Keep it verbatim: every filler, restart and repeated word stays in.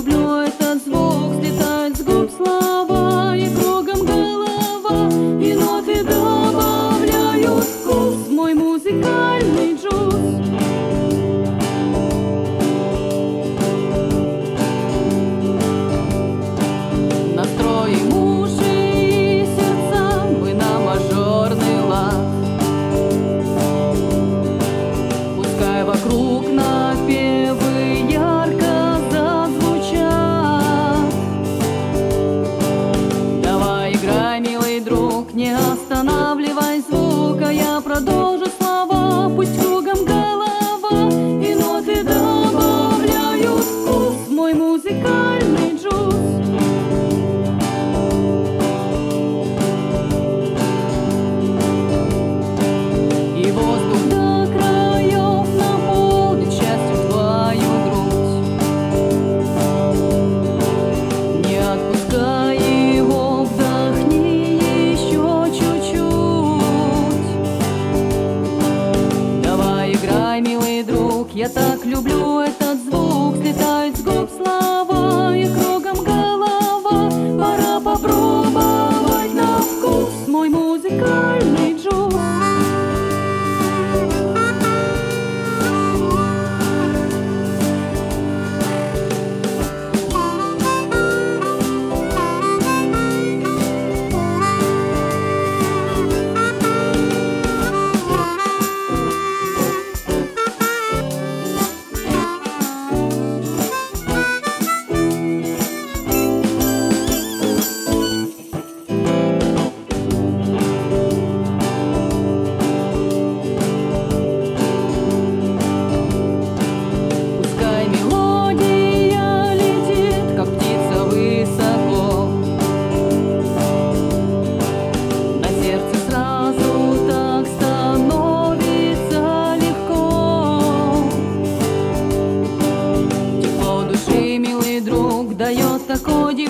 люблю этот звук, слетает с губ слова, и кругом голова, и ноты добавляют вкус в мой музыкальный джуз. Настроим уши и сердца мы на мажорный лад. Пускай вокруг напевы ярко зазвучат. Давай играй, милый друг, не останавливай звука, я продолжу слова. Пусть кругом голова, и ноты добавляют вкус в мой музыкальный джуз. И воздух до краев наполнит счастью твою грудь. Не отпускай его, вдохни еще чуть-чуть. Давай играй, милый друг, я так люблю этот звук. Слетают с губ слова, и кругом голова. Пора попробовать на вкус мой музыкальный джуз. Пускай мелодия летит, как птица, высоко. На сердце сразу так становится легко. Тепло души, милый друг, дает такой